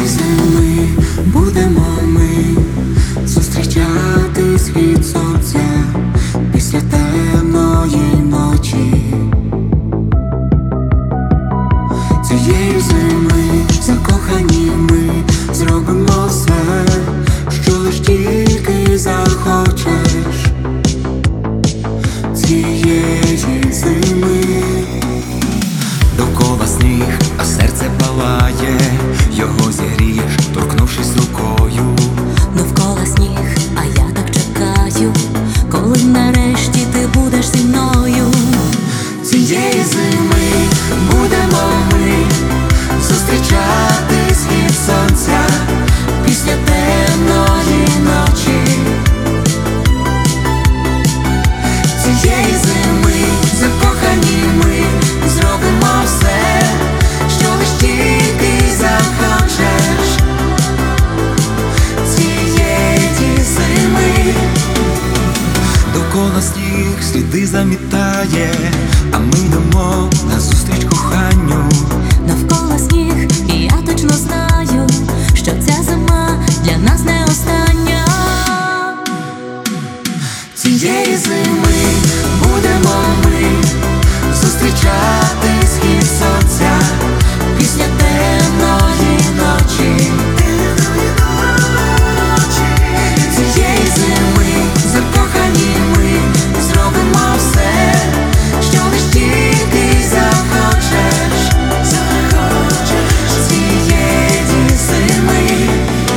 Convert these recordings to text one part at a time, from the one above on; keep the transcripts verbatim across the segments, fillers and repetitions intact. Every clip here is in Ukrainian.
Цієї зими будемо ми зустрічати схід сонця після темної ночі. Цієї зими закохані ми зробимо все, що лиш тільки захочеш. Цієї зими довкола сніг, а серце палає, його зігрієш, торкнувшись рукою. Довкола сніг, а я так чекаю, коли нарешті ти будеш зі мною. Цієї зими будемо ми зустрічати схід сонця після темної ночі. Цієї зими закохані ми зробимо все, що лиш тільки захочеш. Цієї зими довкола сніг сліди замітає, а ми йдемо назустріч коханню. Навколо сніг, і я точно знаю, що ця зима для нас не остання. Цієї зими будемо ми зустрічати схід сонця після темної ночі. Цієї зими закохані ми зробимо все, що лиш тільки захочеш. Цієї зими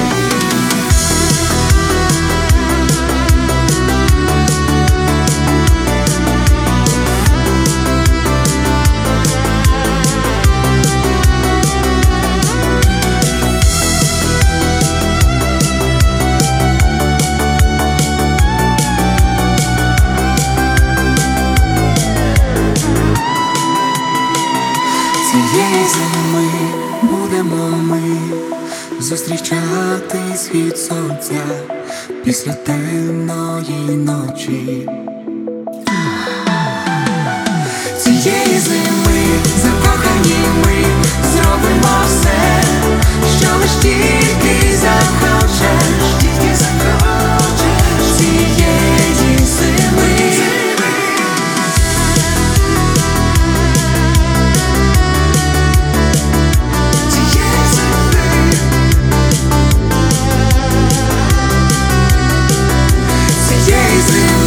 Цієї зими будемо ми зустрічати схід сонця після темної ночі. Цієї зими закохані ми зробимо все, що лиш тільки захочеш. Тільки захочеш. Цієї зими Цієї зими